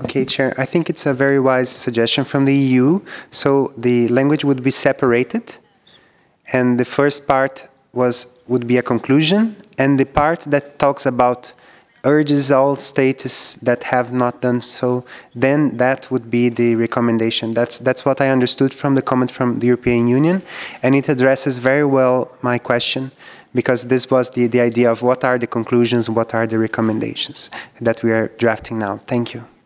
Okay, Chair. I think it's a very wise suggestion from the EU. So the language would be separated, and the first part would be a conclusion, and the part that talks about urges all states that have not done so, then that would be the recommendation. That's what I understood from the comment from the European Union, and it addresses very well my question, because this was the idea of what are the conclusions, what are the recommendations that we are drafting now. Thank you.